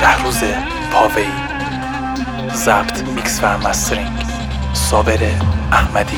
شهروز پاوی، ضبط میکس و مسترینگ صابر احمدی.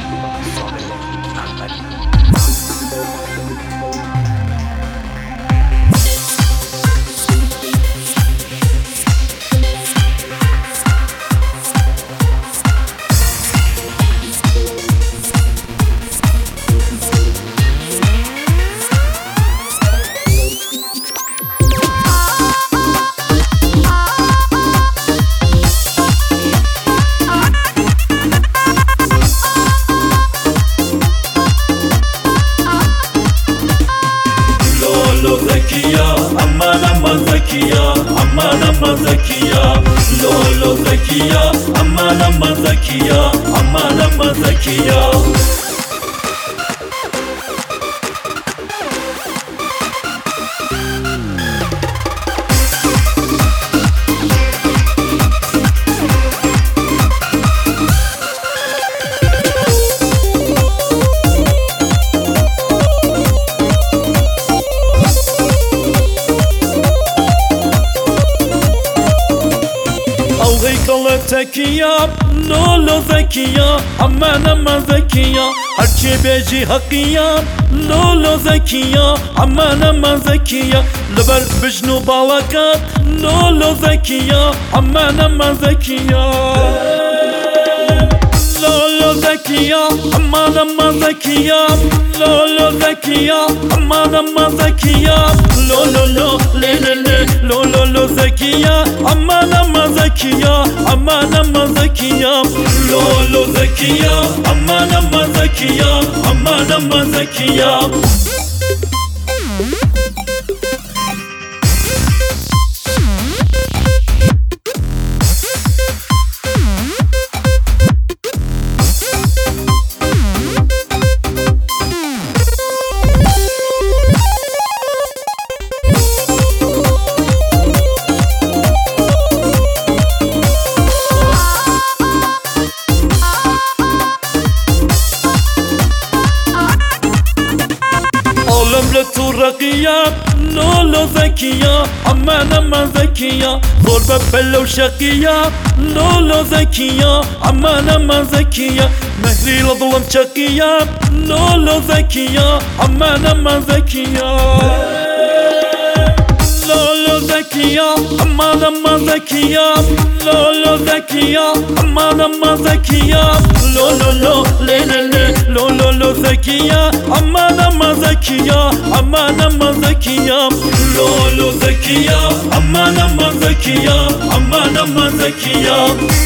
لولو زكية أما لما زكية أما لما زكية زكية لولو زكية أما لما زكية هرچی بیجی حقیة لولو زكية أما لما زكية لبر بجنو باوكات لولو زكية أما لما زكية لولو زكية أما لما زكية لولو زكية أما لما زكية لولو لولو زكية أما لما زكية أما لما زكية لولو زكية أما لما زكية أما لما زكية تو رقية لولو زكية أما لما زكية ضربة بلو شقية لولو زكية أما لما زكية مهري لظلم شقية لولو زكية أما لما زكية لولو زكية أما لما زكية لولو زكية أما لما زكية لولو زكية أما لما زكية أما لما زكية لولو زكية أما لما زكية أما لما زكية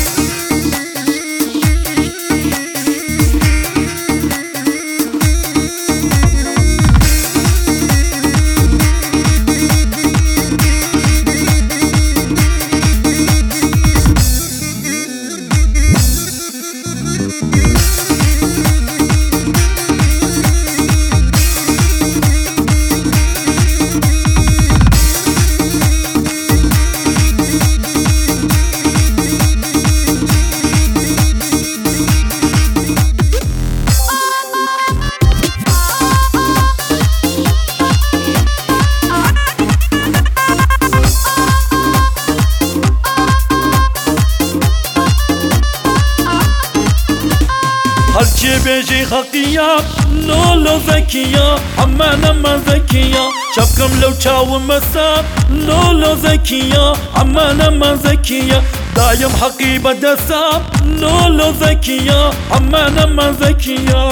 هرچی بیجی حقیة لولو زكية أما لما زكية شبكم لو چاو مساب لولو زكية أما لما زكية دايم حقي بدساب لولو زكية أما لما زكية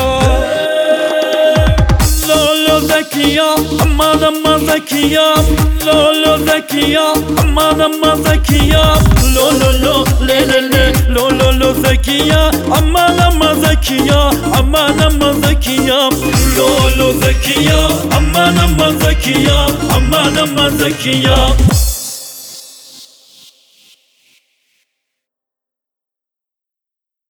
لولو زكية أما لما زكية لولو زكية أما لما زكية لولو زكية أما لما زكية أما لما زكية لولو زكية أما لما زكية أما لما زكية